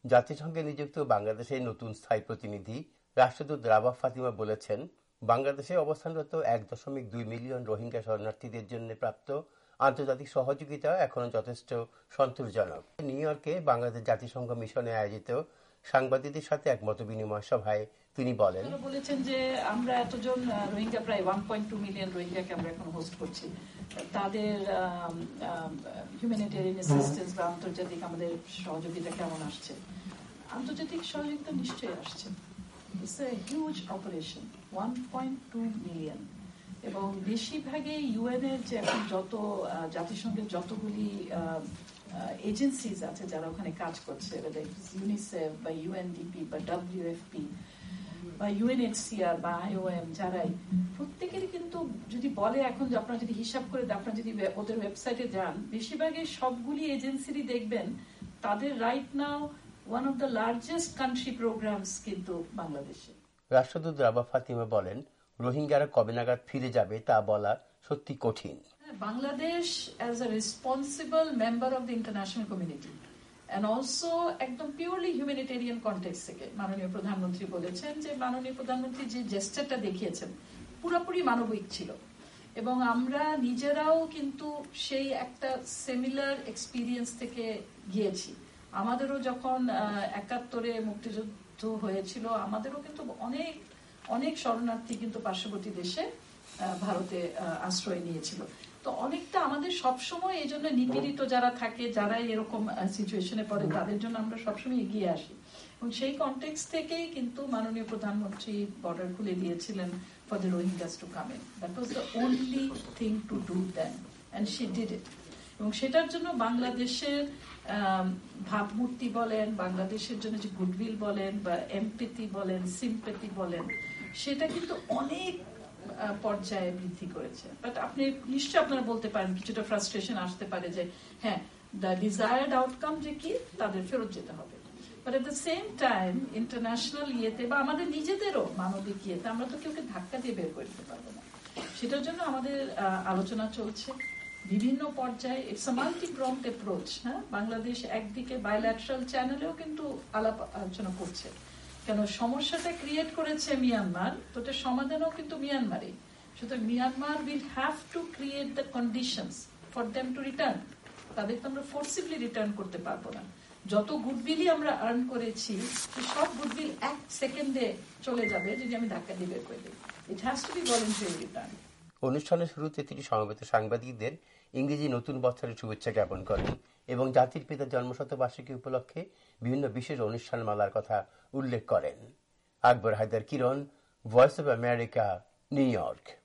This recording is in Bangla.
জাতিসংঘে নিযুক্ত বাংলাদেশের নতুন স্থায়ী প্রতিনিধি রাষ্ট্রদূত রাবাহ ফাতিমা বলেছেন, বাংলাদেশে অবস্থানরত ১.২ মিলিয়ন রোহিঙ্গা শরণার্থীদের জন্য প্রাপ্ত আন্তর্জাতিক সহযোগিতা এখনো যথেষ্ট সন্তোষজনক। নিউ ইয়র্কে বাংলাদেশ জাতিসংঘ মিশনে আয়োজিত সাংবাদিকদের সাথে এক মতবিনিময় সভায় তিনি বলেছেন যে আমরা এতজন রোহিঙ্গা, প্রায় 1.2 মিলিয়ন রোহিঙ্গাকে আমরা এখন হোস্ট করছি। তাদের হিউম্যানিটেরিয়ান অ্যাসিস্ট্যান্স বা আন্তর্জাতিক আমাদের সহযোগিতা কেমন আসছে? আন্তর্জাতিক সহযোগিতা নিশ্চয়ই আসছে। It's a huge operation, 1.2 million, এবং বেশিরভাগই ইউএন এর যে এখন যত জাতিসংঘের যতগুলি এজেন্সিজ আছে যারা ওখানে কাজ করছে, ইউনিসেফ বা ইউএনডিপি বা ডব্লিউএফপি বা ইউএনএইচসিআর বা আইওএম, যারাই প্রত্যেকেরই কিন্তু যদি বলে এখন আপনারা যদি হিসাব করে আপনারা যদি ওদের ওয়েবসাইটে যান, বেশিরভাগই সবগুলি এজেন্সিরই দেখবেন তাদের right now one of the largest country programmes কিন্তু বাংলাদেশে। রাষ্ট্রদূত রাবাহ ফাতিমা বলেন, রোহিঙ্গারা কবে নাগাদ ফিরে যাবে তা বলা সত্যি কঠিন। Bangladesh as a responsible member of the international community and also একদম পিওরলি হিউম্যানিটেরিয়ান কনটেক্সট থেকে মাননীয় প্রধানমন্ত্রী বলেছেন যে মাননীয় প্রধানমন্ত্রী যে জেস্টারটা দেখিয়েছেন পুরোপুরি মানবিক ছিল, এবং আমরা নিজেরাও কিন্তু সেই একটা সিমিলার এক্সপিরিয়েন্স থেকে গিয়েছি। আমাদেরও যখন ৭১ মুক্তিযুদ্ধ হয়েছিল, আমাদেরও কিন্তু অনেক অনেক শরণার্থী কিন্তু পার্শ্ববর্তী দেশে ভারতে আশ্রয় নিয়েছিল। তো অনেকটা আমাদের সবসময় এই জন্য নিপীড়িত যারা থাকে, যারা এরকম সিচুয়েশনে পড়ে, তাদের জন্য আমরা সবসময় এগিয়ে আসি, এবং সেই কনটেক্সট থেকেই কিন্তু মাননীয় প্রধানমন্ত্রী বর্ডার খুলে দিয়েছিলেন for the Rohingyas to come in. That was the only thing to do then, and she did it. এবং সেটার জন্য বাংলাদেশের ভাবমূর্তি বলেন, বাংলাদেশের জন্য যে গুডউইল বলেন বা এমপ্যাথি বলেন, সিম্প্যাথি বলেন, সেটা কিন্তু অনেক পর্যায়ে বৃদ্ধি করেছে। বাট আপনি নিশ্চয়ই আপনারা বলতে পারেন কিছুটা ফ্রাস্ট্রেশন আসতে পারে যে হ্যাঁ, দ্য ডিজায়ার্ড আউটকাম যে কি, তাদের ফেরত যেতে হবে। But at the same time international ইয়েতে বা আমাদের নিজেদেরও মানবিক ইয়েতে আমরা তো কেউকে ধাক্কা দিয়ে বের করে দিতে পারবো না। সেটার জন্য আমাদের আলোচনা চলছে বিভিন্ন পর্যায়ে। It's a multi-pronged approach. হ্যাঁ, বাংলাদেশ একদিকে বাইল্যাটারাল চ্যানেলেও কিন্তু আলাপ আলোচনা করছে, কেন সমস্যাটা ক্রিয়েট করেছে মিয়ানমার, তো এটা সমাধানও কিন্তু মিয়ানমারই। সুতরাং Myanmar will have to create the conditions for them to return. তাদের তো আমরা ফোর্সিবলি রিটার্ন করতে পারবো না। যত গুডউইলই আমরা আর্ন করেছি, সব গুডউইল 1 সেকেন্ডে চলে যাবে যদি আমি ধাক্কা দিয়ে বের করে দিই। It has to B voluntary return. অনুষ্ঠানের শুরুতে তিনি সমবেত সাংবাদিকদের ইংরেজি নতুন বছরের শুভেচ্ছা জ্ঞাপন করেন এবং জাতির পিতার জন্মশতবার্ষিকী উপলক্ষে বিভিন্ন বিশেষ অনুষ্ঠানমালার কথা উল্লেখ করেন। আকবর হায়দার কিরণ, voice of America, new York.